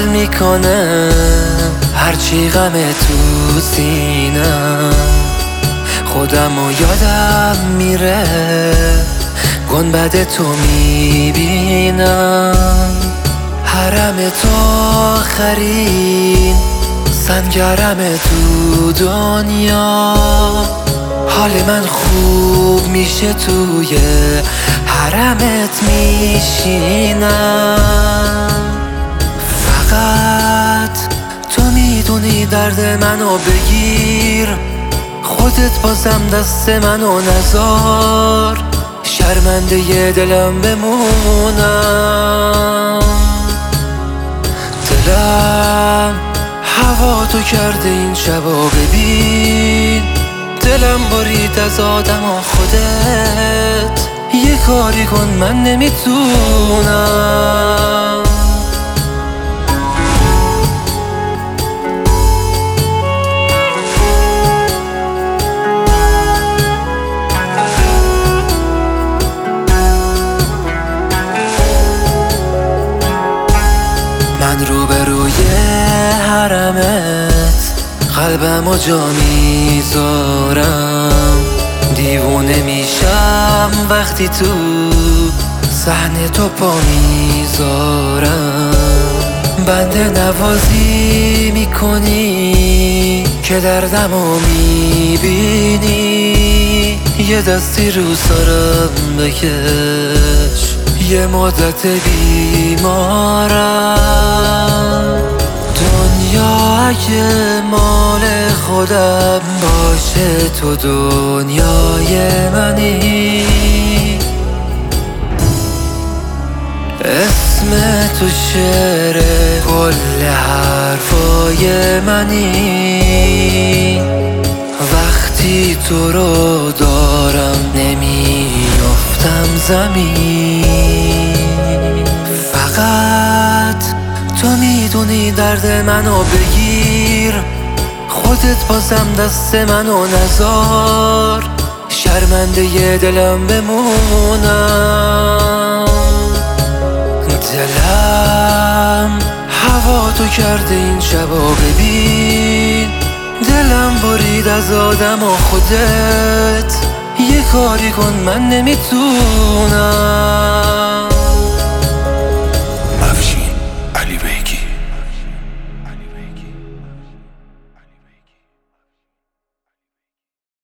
میکنه هرچی غم تو سینم، خودمو یادم میره گنبد تو میبینم. حرم تو آخرین سنگرم تو دنیا، حال من خوب میشه توی حرمت میشینم. فقط تو میدونی درد منو، بگیر خودت بازم دست منو نذار، شرمنده ی دلم بمونم. دلم هوا تو کرده این شبا، ببین دلم برید از آدم ها، خودت یه کاری کن من نمیتونم. من روبروی حرمت قلبمو جا میذارم، دیوونه میشم وقتی تو صحنه تو پا میذارم. بنده نوازی میکنی که دردمو میبینی، یه دستی رو سرم بکش یه مدت بیمارم. دنیا اگه مال خودم باشه تو دنیای منی، اسم تو شعر کل حرفای منی. وقتی تو رو دارم نمیافتم زمین، فقط تو میدونی درد منو، بگیر خودت بازم دست منو نذار، شرمنده ی دلم بمونم. دلم هوا تو کرده این شبا، ببین دلم برید از آدم ها، خودت یه کاری کن من نمیتونم.